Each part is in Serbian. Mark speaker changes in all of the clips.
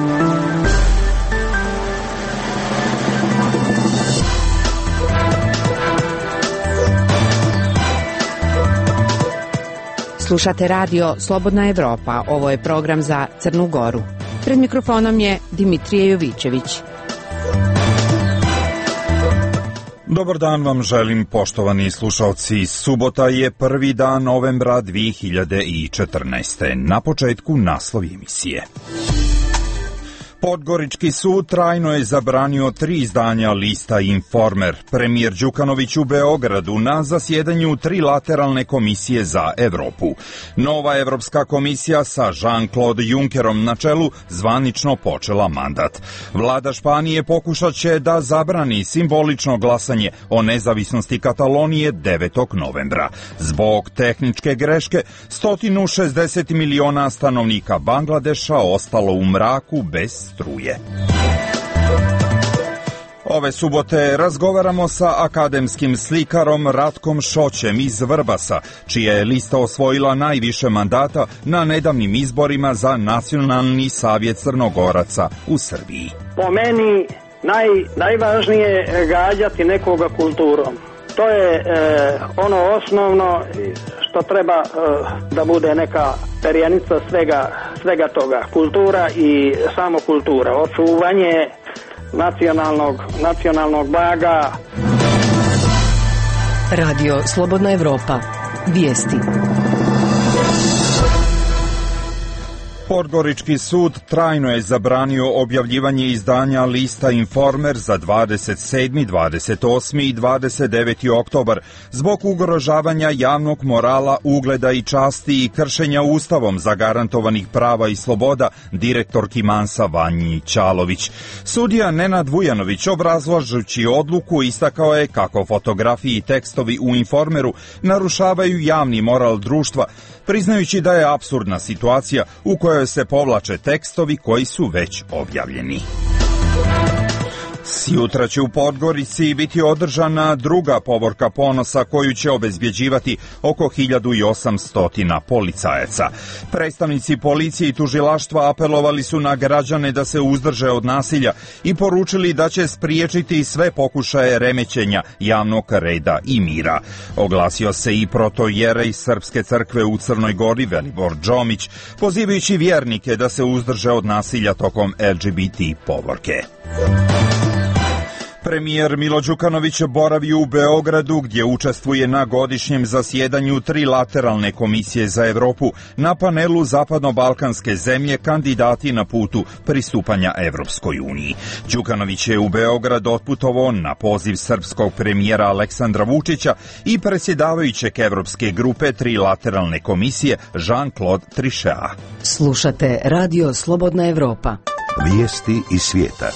Speaker 1: Slušate radio Slobodna Evropa. Ovo je program za Crnu Goru. Pred mikrofonom je Dimitrije Jovićević.
Speaker 2: Dobar dan vam želim, poštovani slušalci. Subota je 1. dan novembra 2014. Na početku naslovi emisije. Podgorički sud trajno je zabranio 3 izdanja lista Informer. Premijer Đukanović u Beogradu na zasjedanju trilateralne komisije za Evropu. Nova Evropska komisija sa Jean-Claude Junckerom na čelu zvanično počela mandat. Vlada Španije pokušat će da zabrani simbolično glasanje o nezavisnosti Katalonije 9. novembra. Zbog tehničke greške, 160 miliona stanovnika Bangladeša ostalo u mraku bez struje. Ove subote razgovaramo sa akademskim slikarom Ratkom Šoćem iz Vrbasa, čija je lista osvojila najviše mandata na nedavnim izborima za Nacionalni savjet Crnogoraca u Srbiji.
Speaker 3: Po meni najvažnije je gađati nekoga kulturom. To je ono osnovno što treba da bude neka perjanica svega toga. Kultura i samo kultura. Očuvanje nacionalnog blaga.
Speaker 1: Radio Slobodna Evropa. Vijesti.
Speaker 2: Podgorički sud trajno je zabranio objavljivanje izdanja lista Informer za 27., 28. i 29. oktobar zbog ugrožavanja javnog morala, ugleda i časti i kršenja Ustavom zagarantovanih prava i sloboda direktorki Mansa Vanji Ćalović. Sudija Nenad Vujanović, obrazlažući odluku, istakao je kako fotografiji i tekstovi u Informeru narušavaju javni moral društva, priznajući da je apsurdna situacija u kojoj se povlače tekstovi koji su već objavljeni. Sjutra će u Podgorici biti održana druga povorka ponosa koju će obezbjeđivati oko 1800 policajaca. Predstavnici policije i tužilaštva apelovali su na građane da se uzdrže od nasilja i poručili da će spriječiti sve pokušaje remećenja javnog reda i mira. Oglasio se i protojerej Srpske crkve u Crnoj Gori Velibor Džomić, pozivajući vjernike da se uzdrže od nasilja tokom LGBT povorke. Premijer Milo Đukanović boravi u Beogradu gdje učestvuje na godišnjem zasjedanju trilateralne komisije za Evropu na panelu zapadno-balkanske zemlje kandidati na putu pristupanja Evropskoj uniji. Đukanović je u Beograd otputovao na poziv srpskog premijera Aleksandra Vučića i predsjedavajućeg Evropske grupe trilateralne komisije Jean-Claude Trichea.
Speaker 1: Slušate Radio Slobodna Evropa.
Speaker 4: Vijesti iz svijeta.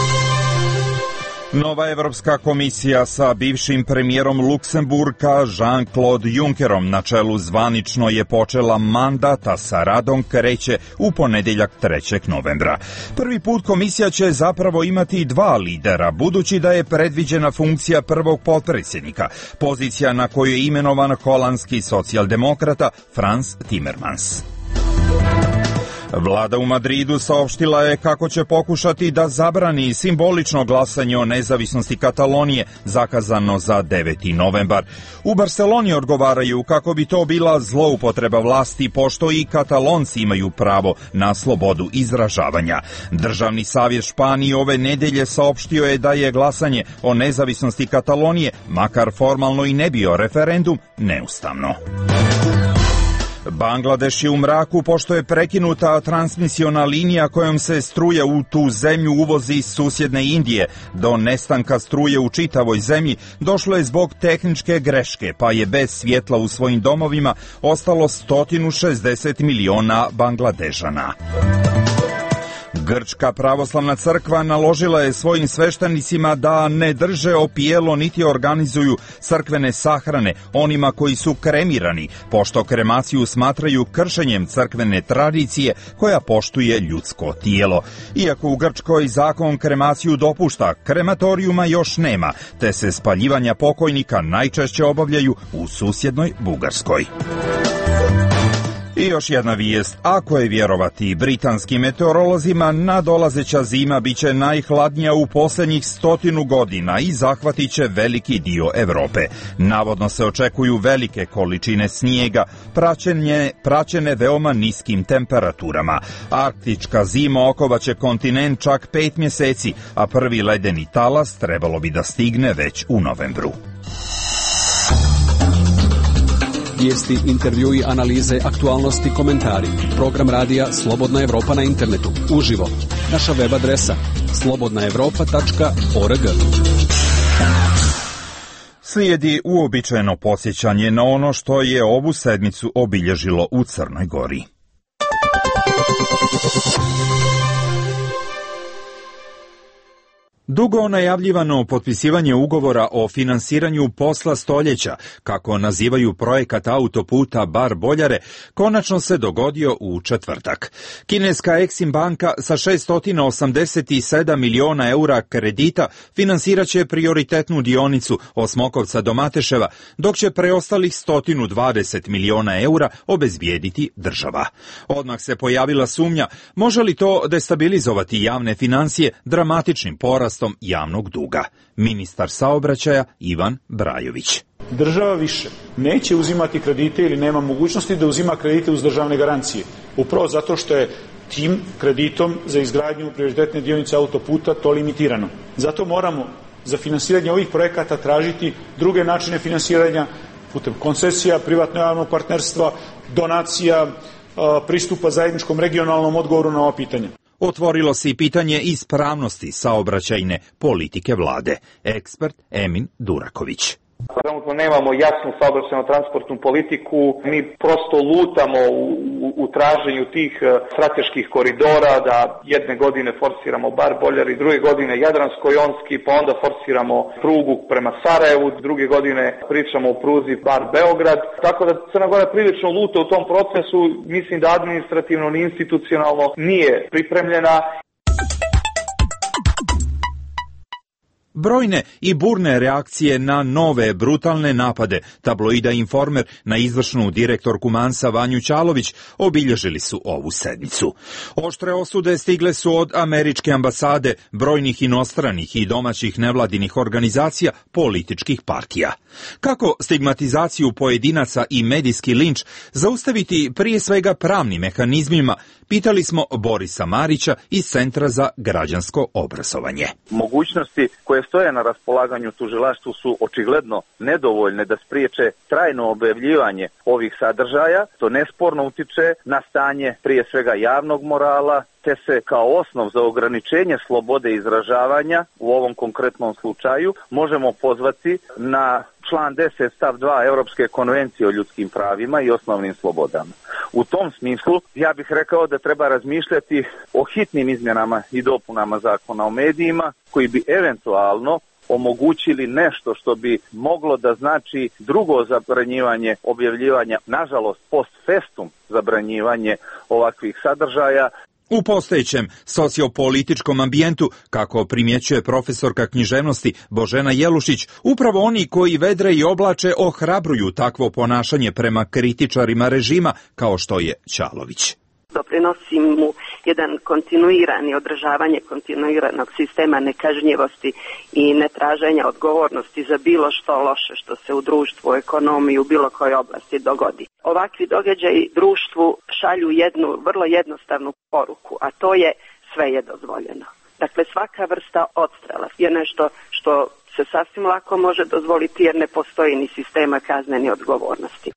Speaker 2: Nova Evropska komisija sa bivšim premijerom Luksemburga Jean-Claude Junckerom na čelu zvanično je počela mandat, a sa radom kreće u ponedjeljak 3. novembra. Prvi put komisija će zapravo imati 2 lidera, budući da je predviđena funkcija prvog potpredsjednika, pozicija na koju je imenovan holandski socijaldemokrata Frans Timmermans. Vlada u Madridu saopštila je kako će pokušati da zabrani simbolično glasanje o nezavisnosti Katalonije zakazano za 9. novembar. U Barceloni odgovaraju kako bi to bila zloupotreba vlasti, pošto i Katalonci imaju pravo na slobodu izražavanja. Državni savjet Španije ove nedelje saopštio je da je glasanje o nezavisnosti Katalonije, makar formalno i ne bio referendum, neustavno. Bangladeš je u mraku pošto je prekinuta transmisiona linija kojom se struja u tu zemlju uvozi iz susjedne Indije. Do nestanka struje u čitavoj zemlji došlo je zbog tehničke greške, pa je bez svjetla u svojim domovima ostalo 160 miliona Bangladežana. Grčka pravoslavna crkva naložila je svojim sveštenicima da ne drže opijelo niti organizuju crkvene sahrane onima koji su kremirani, pošto kremaciju smatraju kršenjem crkvene tradicije koja poštuje ljudsko tijelo. Iako u Grčkoj zakon kremaciju dopušta, krematorijuma još nema, te se spaljivanja pokojnika najčešće obavljaju u susjednoj Bugarskoj. I još jedna vijest, ako je vjerovati britanskim meteorolozima, nadolazeća zima biće najhladnija u posljednjih 100 godina i zahvatit će veliki dio Europe. Navodno se očekuju velike količine snijega, praćene veoma niskim temperaturama. Arktička zima okovaće kontinent čak 5 mjeseci, a prvi ledeni talas trebalo bi da stigne već u novembru.
Speaker 5: Vijesti, intervjui, analize, aktualnosti, komentari. Program radija Slobodna Evropa na internetu. Uživo. Naša web adresa slobodnaevropa.org.
Speaker 2: Slijedi uobičajeno podsjećanje na ono što je ovu sedmicu obilježilo u Crnoj Gori. Dugo najavljivano potpisivanje ugovora o finansiranju posla stoljeća, kako nazivaju projekat autoputa Bar-Boljare, konačno se dogodio u četvrtak. Kineska Exim banka sa 687 miliona eura kredita finansirat će prioritetnu dionicu od Smokovca do Mateševa, dok će preostalih 120 miliona eura obezbijediti država. Odmah se pojavila sumnja, može li to destabilizovati javne financije dramatičnim porastom javnog duga. Ministar saobraćaja Ivan Brajović.
Speaker 6: Država više neće uzimati kredite ili nema mogućnosti da uzima kredite uz državne garancije. Upravo zato što je tim kreditom za izgradnju prioritetne dionice autoputa to limitirano. Zato moramo za finansiranje ovih projekata tražiti druge načine finansiranja putem koncesija, privatno-javnog partnerstva, donacija, pristupa zajedničkom regionalnom odgovoru na ova pitanja.
Speaker 2: Otvorilo se i pitanje ispravnosti saobraćajne politike vlade. Ekspert Emin Duraković.
Speaker 7: Trenutno nemamo jasnu saobraćajno-transportnu politiku, mi prosto lutamo u traženju tih strateških koridora, da jedne godine forsiramo Bar-Boljari, druge godine Jadransko-Jonski, pa onda forsiramo prugu prema Sarajevu, druge godine pričamo o pruzi Bar-Beograd, tako da Crna Gora prilično luta u tom procesu, mislim da administrativno ni institucionalno nije pripremljena.
Speaker 2: Brojne i burne reakcije na nove brutalne napade tabloida Informer na izvršnu direktorku Mansa Vanju Ćalović obilježili su ovu sedmicu. Oštre osude stigle su od američke ambasade, brojnih inostranih i domaćih nevladinih organizacija, političkih partija. Kako stigmatizaciju pojedinaca i medijski linč zaustaviti prije svega pravnim mehanizmima, pitali smo Borisa Marića iz Centra za građansko obrazovanje.
Speaker 8: Mogućnosti koje stoje na raspolaganju tužilaštvu su očigledno nedovoljne da spriječe trajno objavljivanje ovih sadržaja, to nesporno utiče na stanje prije svega javnog morala, te se kao osnov za ograničenje slobode izražavanja u ovom konkretnom slučaju možemo pozvati na član 10 stav 2 Europske konvencije o ljudskim pravima i osnovnim slobodama. U tom smislu ja bih rekao da treba razmišljati o hitnim izmjenama i dopunama zakona o medijima koji bi eventualno omogućili nešto što bi moglo da znači drugo zabranjivanje objavljivanja, nažalost post festum zabranjivanje ovakvih sadržaja.
Speaker 2: U postojećem sociopolitičkom ambijentu, kako primjećuje profesorka književnosti Božena Jelušić, upravo oni koji vedre i oblače ohrabruju takvo ponašanje prema kritičarima režima kao što je Ćalović.
Speaker 9: Doprinosi mu jedan održavanje kontinuiranog sistema nekažnjivosti i netraženja odgovornosti za bilo što loše što se u društvu, ekonomiji, u bilo kojoj oblasti dogodi. Ovakvi događaji društvu šalju jednu vrlo jednostavnu poruku, a to je sve je dozvoljeno. Dakle, svaka vrsta odstrela je nešto što se sasvim lako može dozvoliti jer ne postoji ni sistema kazne ni odgovornosti.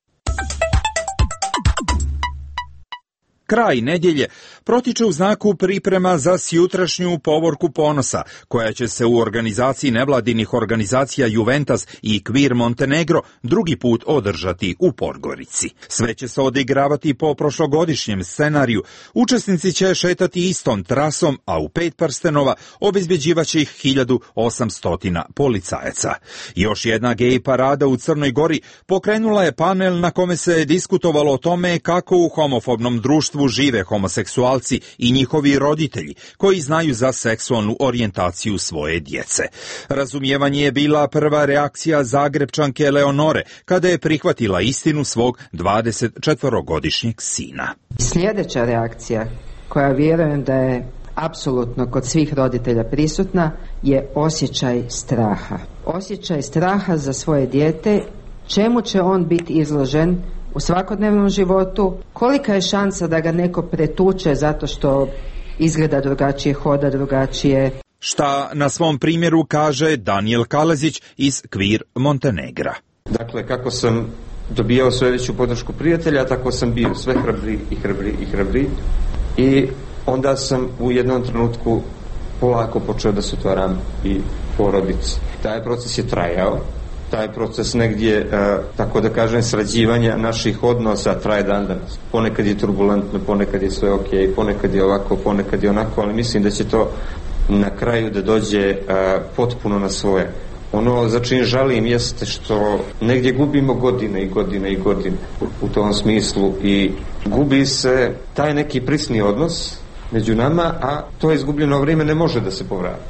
Speaker 2: Kraj nedjelje protiče u znaku priprema za sjutrašnju povorku ponosa, koja će se u organizaciji nevladinih organizacija Juventus i Queer Montenegro drugi put održati u Podgorici. Sve će se odigravati po prošlogodišnjem scenariju. Učesnici će šetati istom trasom, a u 5 prstenova obezbjeđivaće ih 1800 policajaca. Još jedna gej parada u Crnoj Gori pokrenula je panel na kome se diskutovalo o tome kako u homofobnom društvu društvu žive homoseksualci i njihovi roditelji koji znaju za seksualnu orijentaciju svoje djece. Razumijevanje je bila prva reakcija Zagrebčanke Leonore kada je prihvatila istinu svog 24-godišnjeg sina.
Speaker 10: Sljedeća reakcija, koja vjerujem da je apsolutno kod svih roditelja prisutna, je osjećaj straha. Osjećaj straha za svoje dijete, čemu će on biti izložen u svakodnevnom životu, kolika je šansa da ga neko pretuče zato što izgleda drugačije, hoda drugačije.
Speaker 2: Šta na svom primjeru kaže Daniel Kalezić iz Queer Montenegra.
Speaker 11: Dakle, kako sam dobijao sve veću podršku prijatelja, tako sam bio sve hrabriji i onda sam u jednom trenutku polako počeo da se otvaram i porodici. Taj proces je trajao, taj proces negdje, tako da kažem, srađivanja naših odnosa traje dan danas. Ponekad je turbulentno, ponekad je sve ok, ponekad je ovako, ponekad je onako, ali mislim da će to na kraju da dođe potpuno na svoje. Ono za čim žalim jeste što negdje gubimo godine u tom smislu i gubi se taj neki prisni odnos među nama, a to izgubljeno vrijeme ne može da se povrati.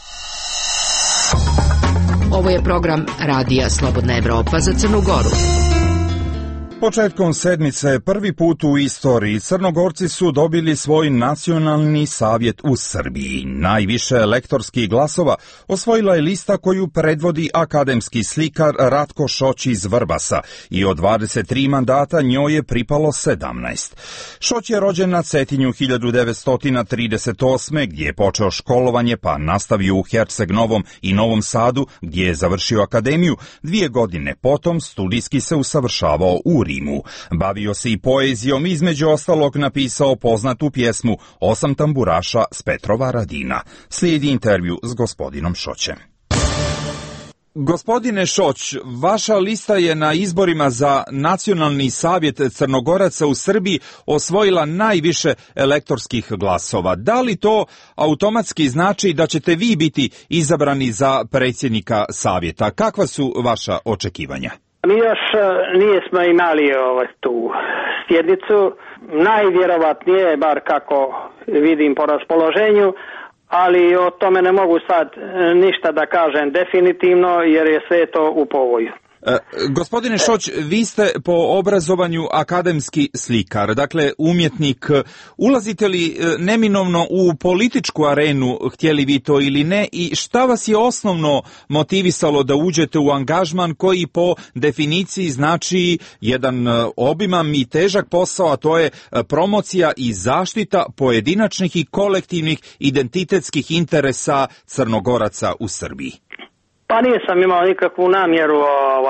Speaker 1: Ovo je program Radija Slobodna Evropa za Crnu Goru.
Speaker 2: Početkom sedmice, prvi put u istoriji, Crnogorci su dobili svoj nacionalni savjet u Srbiji. Najviše elektorskih glasova osvojila je lista koju predvodi akademski slikar Ratko Šoć iz Vrbasa i od 23 mandata njoj je pripalo 17. Šoć je rođen na Cetinju 1938. gdje je počeo školovanje pa nastavio u Herceg Novom i Novom Sadu gdje je završio akademiju. 2 godine potom studijski se usavršavao u Rimu. Bavio se i poezijom, između ostalog napisao poznatu pjesmu 8 tamburaša s Petrova Radina. Slijedi intervju s gospodinom Šoćem. Gospodine Šoć, vaša lista je na izborima za Nacionalni savjet Crnogoraca u Srbiji osvojila najviše elektorskih glasova. Da li to automatski znači da ćete vi biti izabrani za predsjednika savjeta? Kakva su vaša očekivanja?
Speaker 3: Mi još nismo imali tu sjednicu, najvjerovatnije, bar kako vidim po raspoloženju, ali o tome ne mogu sad ništa da kažem definitivno jer je sve to u povoju.
Speaker 2: Gospodine Šoć, vi ste po obrazovanju akademski slikar, dakle umjetnik. Ulazite li neminovno u političku arenu, htjeli vi to ili ne, i šta vas je osnovno motivisalo da uđete u angažman koji po definiciji znači jedan obiman i težak posao, a to je promocija i zaštita pojedinačnih i kolektivnih identitetskih interesa Crnogoraca u Srbiji?
Speaker 3: Pa nisam imao nikakvu namjeru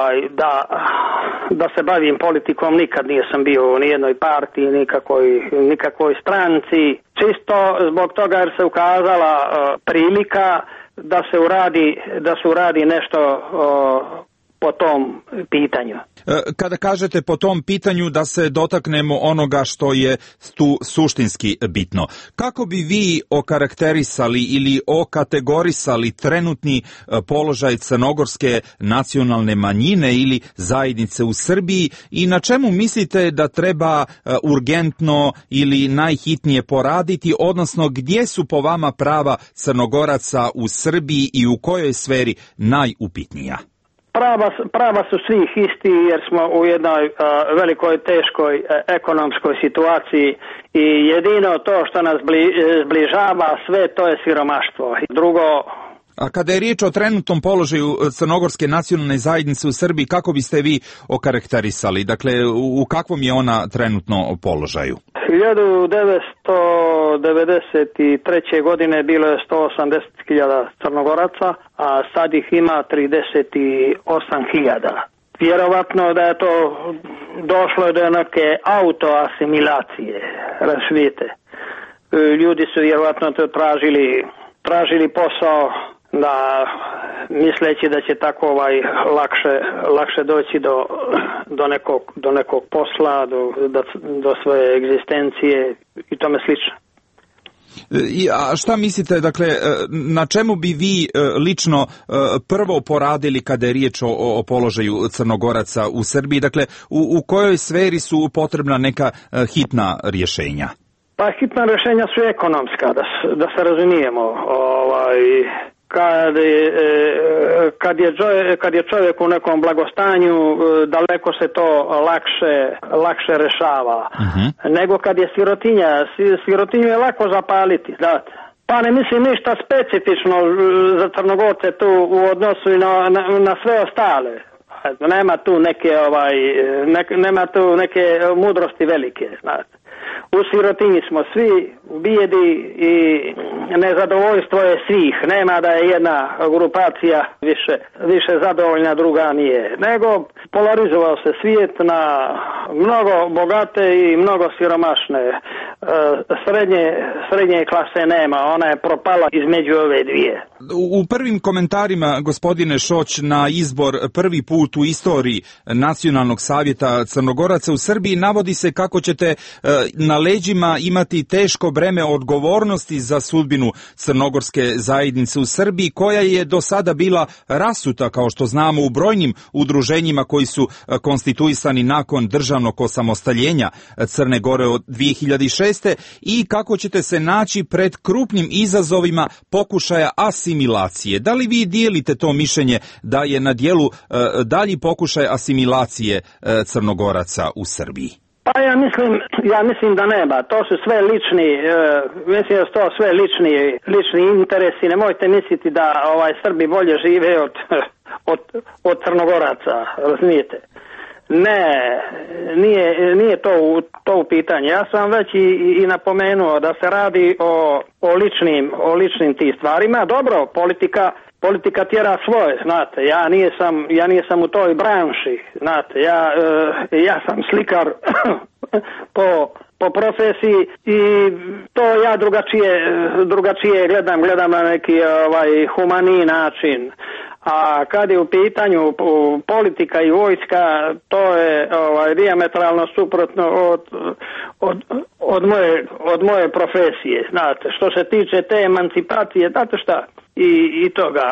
Speaker 3: da se bavim politikom, nikad nisam bio u nijednoj partiji, nikakvoj stranci, čisto zbog toga jer se ukazala prilika da se uradi nešto po tom pitanju.
Speaker 2: Kada kažete po tom pitanju da se dotaknemo onoga što je tu suštinski bitno, kako bi vi okarakterisali ili okategorisali trenutni položaj crnogorske nacionalne manjine ili zajednice u Srbiji i na čemu mislite da treba urgentno ili najhitnije poraditi, odnosno gdje su po vama prava Crnogoraca u Srbiji i u kojoj sferi najupitnija?
Speaker 3: Prava su svih isti jer smo u jednoj velikoj teškoj ekonomskoj situaciji i jedino to što nas zbližava sve to je siromaštvo. Drugo...
Speaker 2: A kada je riječ o trenutnom položaju crnogorske nacionalne zajednice u Srbiji, kako biste vi okarakterisali? Dakle, u kakvom je ona trenutno položaju?
Speaker 3: 1993. godine bilo je 180.000 Crnogoraca, a sad ih ima 38.000. Vjerovatno da je to došlo do neke autoasimilacije, razumijete. Ljudi su vjerovatno to tražili posao da misleći da će tako lakše doći do nekog posla, do svoje egzistencije i tome slično.
Speaker 2: A šta mislite, dakle, na čemu bi vi lično prvo poradili kada je riječ o položaju Crnogoraca u Srbiji? Dakle, u kojoj sferi su potrebna neka hitna rješenja?
Speaker 3: Pa hitna rješenja su ekonomska, da se razumijemo. Kad je čovjek u nekom blagostanju, daleko se to lakše rešava. Nego kad je sirotinja. Sirotinju je lako zapaliti, znate. Pa ne mislim ništa specifično za Crnogorce tu u odnosu na sve ostale. Nema tu neke mudrosti velike, znate. U sirotinji smo svi, u bijedi i nezadovoljstvo je svih. Nema da je jedna grupacija više zadovoljna, druga nije. Nego polarizovao se svijet na mnogo bogate i mnogo siromašne. Srednje klase nema, ona je propala između ove dvije.
Speaker 2: U prvim komentarima, gospodine Šoć, na izbor prvi put u istoriji Nacionalnog savjeta Crnogoraca u Srbiji navodi se kako ćete na leđima imati teško breme odgovornosti za sudbinu crnogorske zajednice u Srbiji, koja je do sada bila rasuta, kao što znamo, u brojnim udruženjima koji su konstituisani nakon državnog osamostaljenja Crne Gore od 2006. i kako ćete se naći pred krupnim izazovima pokušaja asimilacije. Da li vi dijelite to mišljenje da je na dijelu dalji pokušaj asimilacije Crnogoraca u Srbiji?
Speaker 3: Pa ja mislim da nema. To su sve mislim da su to sve lični interesi. Nemojte misliti da Srbi bolje žive od Crnogoraca, razumijete? Ne, nije to u pitanju. Ja sam već i napomenuo da se radi o ličnim tih stvarima. Dobro, politika tjera svoje, znate. Ja nisam u toj branši, znate. Ja sam slikar po profesiji i to ja drugačije gledam na neki humaniji način. A kad je u pitanju politika i vojska, to je dijametralno suprotno od moje profesije, znate. Što se tiče te emancipacije, znate šta, i toga,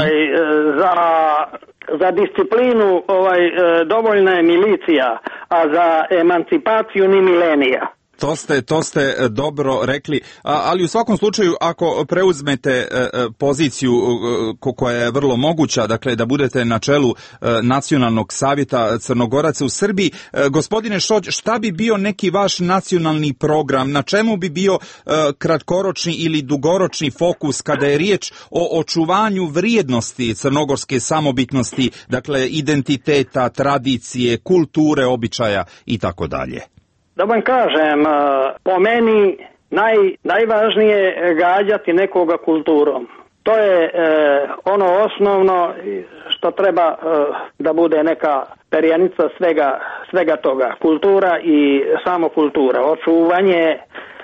Speaker 3: za disciplinu dovoljna je milicija, a za emancipaciju ni milenija.
Speaker 2: To ste dobro rekli, ali u svakom slučaju ako preuzmete poziciju koja je vrlo moguća, dakle da budete na čelu Nacionalnog savjeta Crnogoraca u Srbiji, gospodine Šoć, šta bi bio neki vaš nacionalni program, na čemu bi bio kratkoročni ili dugoročni fokus kada je riječ o očuvanju vrijednosti crnogorske samobitnosti, dakle identiteta, tradicije, kulture, običaja i tako dalje?
Speaker 3: Da vam kažem, po meni najvažnije je gađati nekoga kulturom. To je ono osnovno što treba da bude neka perjanica svega toga. Kultura i samo kultura. Očuvanje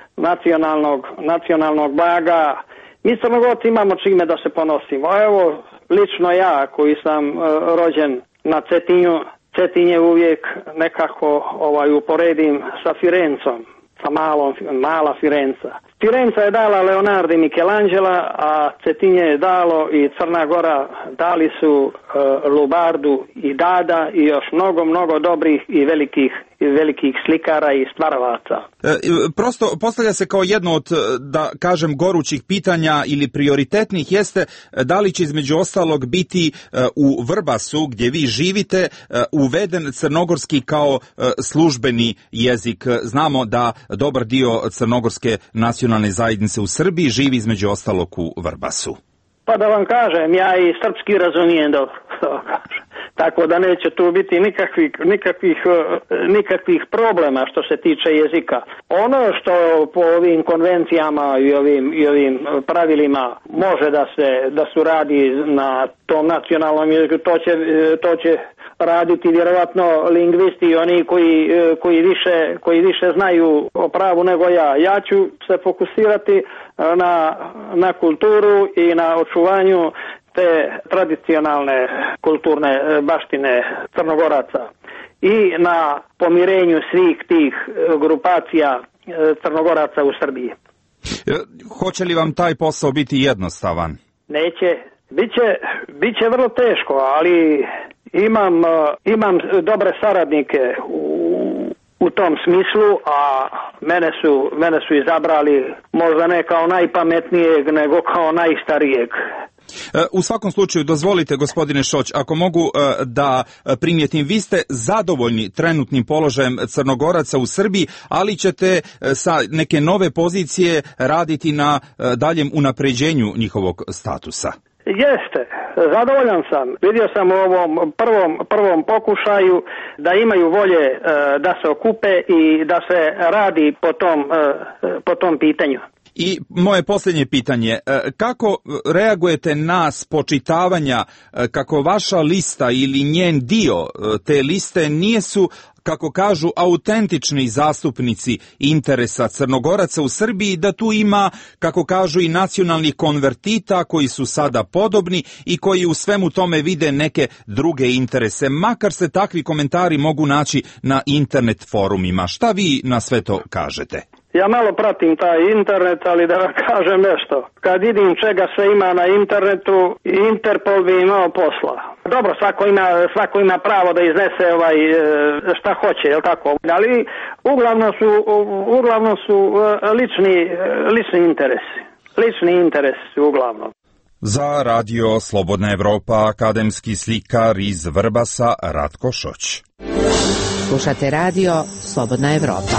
Speaker 3: nacionalnog blaga. Mi Crnogorci imamo čime da se ponosimo. Evo, lično ja koji sam rođen na Cetinju, Cetinje uvijek nekako uporedim sa Firencom, sa mala Firenca. Firenca je dala Leonardo i Michelangela, a Cetinje je dalo i Crna Gora dali su Lubardu i Dada i još mnogo dobrih i velikih slikara i stvaralaca.
Speaker 2: Prosto postavlja se kao jedno od, da kažem, gorućih pitanja ili prioritetnih jeste da li će između ostalog biti u Vrbasu gdje vi živite uveden crnogorski kao službeni jezik. Znamo da dobar dio crnogorske nacionalne zajednice u Srbiji živi između ostalog u Vrbasu.
Speaker 3: Pa da vam kažem, ja i srpski razumijem dobro. Tako da neće tu biti nikakvih problema što se tiče jezika. Ono što po ovim konvencijama i ovim pravilima može da se radi na tom nacionalnom jeziku, to će raditi vjerovatno lingvisti i oni koji više znaju o pravu nego ja. Ja ću se fokusirati na kulturu i na očuvanju te tradicionalne kulturne baštine Crnogoraca i na pomirenju svih tih grupacija Crnogoraca u Srbiji.
Speaker 2: Hoće li vam taj posao biti jednostavan?
Speaker 3: Neće. Biće vrlo teško, ali imam dobre saradnike u tom smislu, a mene su izabrali možda ne kao najpametnijeg, nego kao najstarijeg.
Speaker 2: U svakom slučaju, dozvolite, gospodine Šoć, ako mogu da primijetim, vi ste zadovoljni trenutnim položajem Crnogoraca u Srbiji, ali ćete sa neke nove pozicije raditi na daljem unapređenju njihovog statusa.
Speaker 3: Jeste, zadovoljan sam. Vidio sam u ovom prvom pokušaju da imaju volje da se okupe i da se radi po tom pitanju.
Speaker 2: I moje posljednje pitanje, kako reagujete na spočitavanja kako vaša lista ili njen dio te liste nisu, kako kažu, autentični zastupnici interesa Crnogoraca u Srbiji, da tu ima, kako kažu, i nacionalnih konvertita koji su sada podobni i koji u svemu tome vide neke druge interese, makar se takvi komentari mogu naći na internet forumima. Šta vi na sve to kažete?
Speaker 3: Ja malo pratim taj internet, ali da vam kažem nešto. Kad vidim čega sve ima na internetu, Interpol bi imao posla. Dobro, svako ima pravo da iznese šta hoće, jel tako? Ali uglavnom su lični interesi. Lični interesi uglavnom.
Speaker 2: Za Radio Slobodna Evropa akademski slikar iz Vrbasa Ratko Šoć.
Speaker 1: Slušate Radio Slobodna Evropa.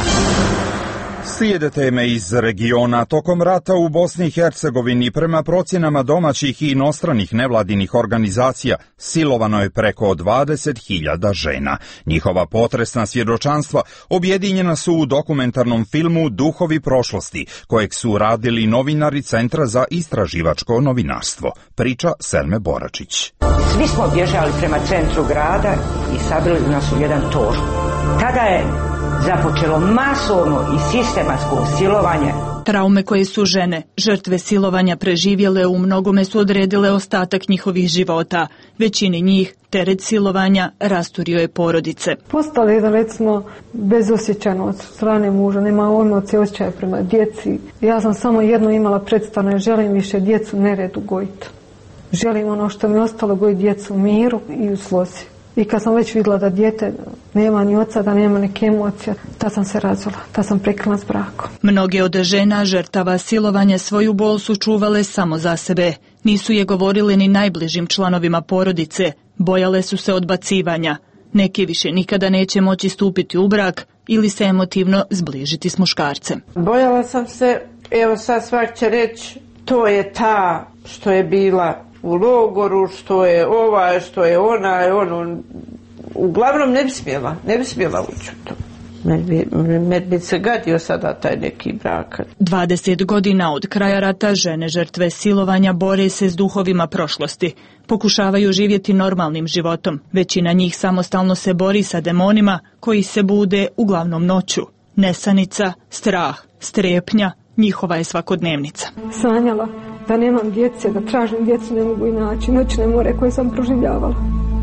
Speaker 2: Slijede teme iz regiona. Tokom rata u Bosni i Hercegovini, prema procjenama domaćih i inostranih nevladinih organizacija, silovano je preko 20.000 žena. Njihova potresna svjedočanstva objedinjena su u dokumentarnom filmu Duhovi prošlosti, kojeg su radili novinari Centra za istraživačko novinarstvo. Priča Selme Boračić.
Speaker 12: Svi smo bježali prema centru grada i sabili nas u jedan tor. Tada je započelo masovno i sistematsko silovanje.
Speaker 13: Traume koje su žene, žrtve silovanja preživjele, u mnogome su odredile ostatak njihovih života. Većini njih teret silovanja rasturio je porodice.
Speaker 14: Postala je, recimo, bezosjećajno od strane muža, nema emocije, osjećaja prema djeci. Ja sam samo jedno imala predstavno, želim više djecu neredu gojiti. Želim ono što mi je ostalo, gojiti djecu u miru i u slozi. I kad sam već vidjela da dijete nema ni oca, da nema neke emocije, tad sam se razvela, tad sam prekinula s brakom.
Speaker 13: Mnoge od žena žrtava silovanja svoju bol su čuvale samo za sebe. Nisu je govorile ni najbližim članovima porodice, bojale su se odbacivanja. Neki više nikada neće moći stupiti u brak ili se emotivno zbližiti s muškarcem.
Speaker 15: Bojala sam se, evo sad svak će reći, to je ta što je bila u logoru, što je ova, što je ona, ono, uglavnom ne bi smjela ući u to. Me bi se gadio sada taj neki brak.
Speaker 13: 20 godina od kraja rata žene žrtve silovanja bore se s duhovima prošlosti. Pokušavaju živjeti normalnim životom. Većina njih samostalno se bori sa demonima koji se bude uglavnom noću. Nesanica, strah, strepnja, njihova je svakodnevnica.
Speaker 14: Sanjala da nemam djece, da tražim djecu, ne mogu i naći. Noćne more koje sam proživljavala.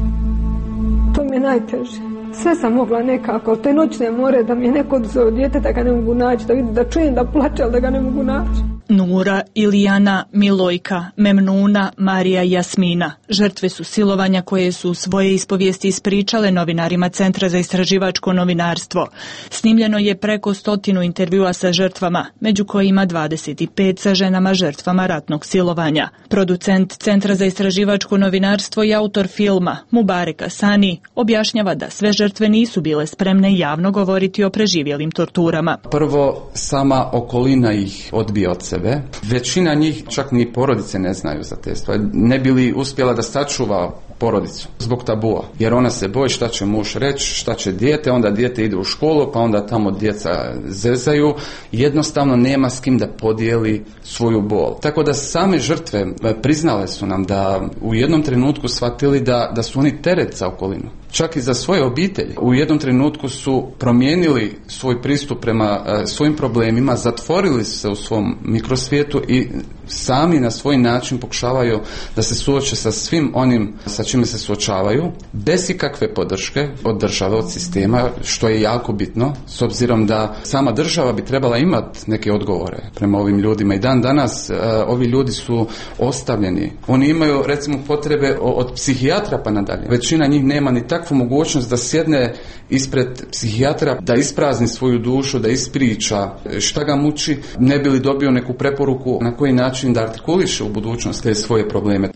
Speaker 14: To mi je najteže. Sve sam mogla nekako, te noćne more, da mi je neko oduzeo dijete, da ga ne mogu naći, da vidim, da čujem da plače, ali da ga ne mogu naći.
Speaker 13: Nura, Ilijana, Milojka, Memnuna, Marija i Jasmina. Žrtve su silovanja koje su svoje ispovijesti ispričale novinarima Centra za istraživačko novinarstvo. Snimljeno je preko 100 intervjua sa žrtvama, među kojima 25 sa ženama žrtvama ratnog silovanja. Producent Centra za istraživačko novinarstvo i autor filma, Mubarek Asani, objašnjava da sve žrtve nisu bile spremne javno govoriti o preživjelim torturama.
Speaker 16: Prvo, sama okolina ih odbija od sebe. Većina njih čak ni porodice ne znaju za te stvari. Ne bi li uspjela da sačuva porodicu zbog tabua. Jer ona se boji šta će muž reći, šta će dijete, onda dijete ide u školu, pa onda tamo djeca zezaju. Jednostavno nema s kim da podijeli svoju bol. Tako da same žrtve priznale su nam da u jednom trenutku shvatili da su oni teret za okolinu. Čak i za svoje obitelji. U jednom trenutku su promijenili svoj pristup prema svojim problemima, zatvorili se u svom mikrosvijetu i sami na svoj način pokušavaju da se suoče sa svim onim sa čime se suočavaju, bez ikakve podrške od države, od sistema, što je jako bitno, s obzirom da sama država bi trebala imati neke odgovore prema ovim ljudima. I dan danas ovi ljudi su ostavljeni. Oni imaju, recimo, potrebe od psihijatra pa nadalje. Većina njih nema ni takvu mogućnost da sjedne ispred psihijatra, da isprazni svoju dušu, da ispriča šta ga muči, ne bi li dobio neku preporuku na koji način da artikuliše u budućnosti svoje probleme.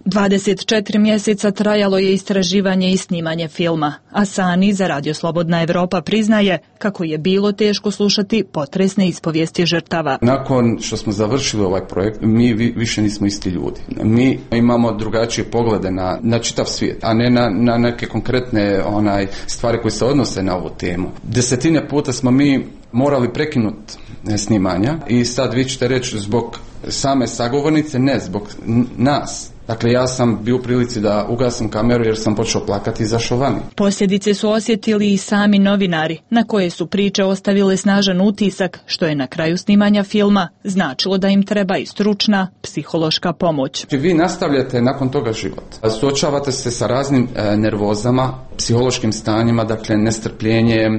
Speaker 13: 24 mjeseca trajalo je istraživanje i snimanje filma, a Sani za Radio Slobodna Evropa priznaje kako je bilo teško slušati potresne ispovijesti žrtava.
Speaker 16: Nakon što smo završili ovaj projekt, mi više nismo isti ljudi. Mi imamo drugačije poglede na čitav svijet, a ne na neke konkretne stvari koje se odnose na ovu temu. Desetine puta smo mi morali prekinuti snimanja i sad vi ćete reći zbog same sagovornice, ne, zbog nas. Dakle, ja sam bio u prilici da ugasim kameru jer sam počeo plakati i izašao vani.
Speaker 13: Posljedice su osjetili i sami novinari, na koje su priče ostavile snažan utisak, što je na kraju snimanja filma značilo da im treba i stručna psihološka pomoć.
Speaker 16: Vi nastavljate nakon toga život. Suočavate se sa raznim nervozama, psihološkim stanjima, dakle nestrpljenje,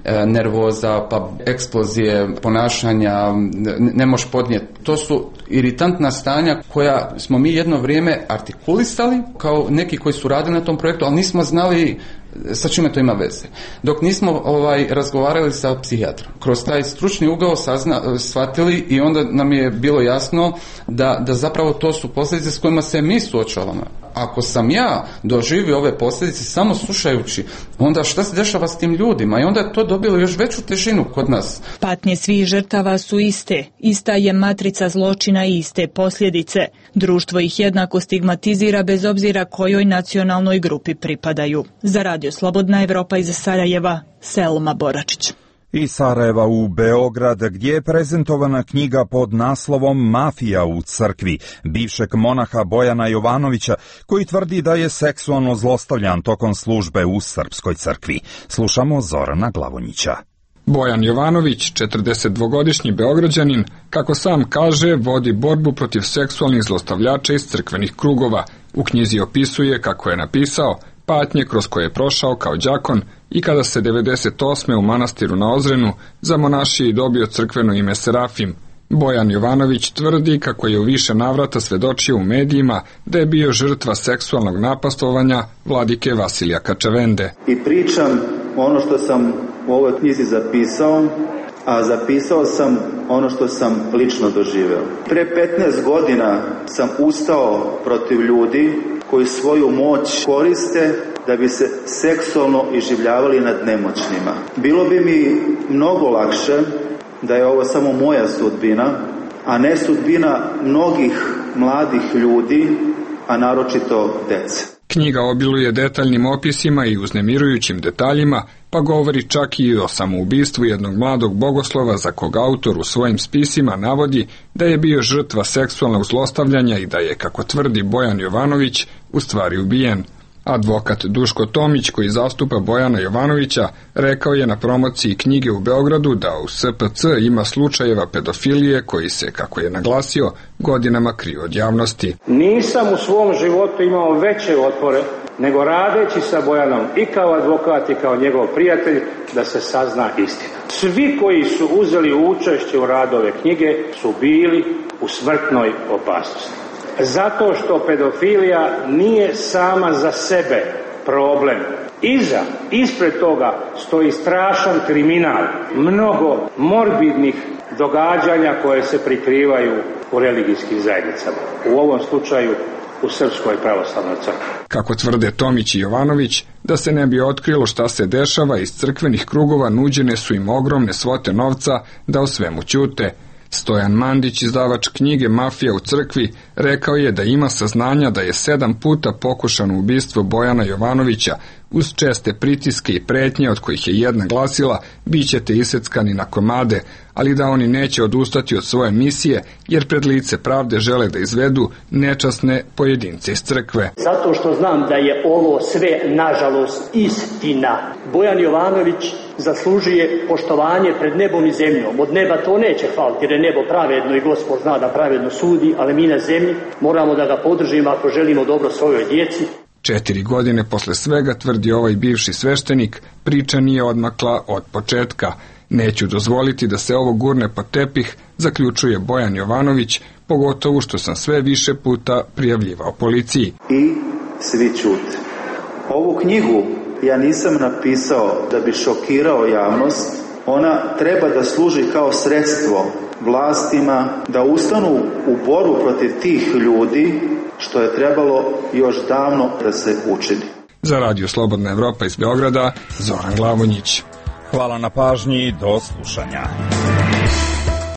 Speaker 16: nervoza, pa eksplozije, ponašanja, ne možeš podnijeti. To su iritantna stanja koja smo mi jedno vrijeme artikulisali kao neki koji su radili na tom projektu, ali nismo znali sa čime to ima veze. Dok nismo razgovarali sa psihijatrom. Kroz taj stručni ugao shvatili i onda nam je bilo jasno da zapravo to su posljedice s kojima se mi suočavamo. Ako sam ja doživio ove posljedice samo slušajući, onda šta se dešava s tim ljudima? I onda je to dobilo još veću težinu kod nas.
Speaker 13: Patnje svih žrtava su iste. Ista je matrica zločina i iste posljedice. Društvo ih jednako stigmatizira bez obzira kojoj nacionalnoj grupi pripadaju. Za Radio Slobodna Evropa iz Sarajeva, Selma Boračić.
Speaker 2: Iz Sarajeva u Beograd, gdje je prezentovana knjiga pod naslovom Mafija u crkvi, bivšeg monaha Bojana Jovanovića, koji tvrdi da je seksualno zlostavljan tokom službe u srpskoj crkvi. Slušamo Zorana Glavonjića.
Speaker 17: Bojan Jovanović, 42-godišnji Beograđanin, kako sam kaže, vodi borbu protiv seksualnih zlostavljača iz crkvenih krugova. U knjizi opisuje kako je napisao patnje kroz koje je prošao kao đakon i kada se 98. u manastiru na Ozrenu za monašije dobio crkveno ime Serafim. Bojan Jovanović tvrdi kako je u više navrata svedočio u medijima da je bio žrtva seksualnog napastovanja vladike Vasilija Kačavende.
Speaker 18: I pričam ono što sam u ovoj knjizi zapisao, a zapisao sam ono što sam lično doživeo. Pre 15 godina sam ustao protiv ljudi koji svoju moć koriste da bi se seksualno iživljavali nad nemoćnima. Bilo bi mi mnogo lakše da je ovo samo moja sudbina, a ne sudbina mnogih mladih ljudi, a naročito dece.
Speaker 17: Knjiga obiluje detaljnim opisima i uznemirujućim detaljima, pa govori čak i o samoubistvu jednog mladog bogoslova za koga autor u svojim spisima navodi da je bio žrtva seksualnog zlostavljanja i da je, kako tvrdi Bojan Jovanović, u stvari ubijen. Advokat Duško Tomić, koji zastupa Bojana Jovanovića, rekao je na promociji knjige u Beogradu da u SPC ima slučajeva pedofilije koji se, kako je naglasio, godinama kriju od javnosti.
Speaker 19: Nisam u svom životu imao veće otpore nego radeći sa Bojanom i kao advokat i kao njegov prijatelj da se sazna istina. Svi koji su uzeli učešće u radu ove knjige su bili u smrtnoj opasnosti. Zato što pedofilija nije sama za sebe problem. Ispred toga stoji strašan kriminal, mnogo morbidnih događanja koje se prikrivaju u religijskim zajednicama. U ovom slučaju u Srpskoj pravoslavnoj crkvi.
Speaker 17: Kako tvrde Tomić i Jovanović, da se ne bi otkrilo šta se dešava, iz crkvenih krugova nuđene su im ogromne svote novca da o svemu ćute. Stojan Mandić, izdavač knjige Mafija u crkvi, rekao je da ima saznanja da je 7 puta pokušano ubistvo Bojana Jovanovića, uz česte pritiske i pretnje od kojih je jedna glasila bit ćete iseckani na komade, ali da oni neće odustati od svoje misije jer pred lice pravde žele da izvedu nečasne pojedince iz crkve.
Speaker 20: Zato što znam da je ovo sve nažalost istina. Bojan Jovanović zaslužuje poštovanje pred nebom i zemljom. Od neba to neće faliti jer je nebo pravedno i Gospod zna da pravedno sudi, ali mi na zemlji moramo da ga podržimo ako želimo dobro svojoj djeci.
Speaker 17: 4 godine posle svega, tvrdi ovaj bivši sveštenik, priča nije odmakla od početka. Neću dozvoliti da se ovo gurne pod tepih, zaključuje Bojan Jovanović, pogotovo što sam sve više puta prijavljivao policiji.
Speaker 18: I svi ćute. Ovu knjigu ja nisam napisao da bi šokirao javnost. Ona treba da služi kao sredstvo vlastima da ustanu u borbu protiv tih ljudi, što je trebalo još davno da se učini.
Speaker 17: Za Radio Slobodna Evropa iz Beograda, Zoran Glavonjić.
Speaker 2: Hvala na pažnji i do slušanja.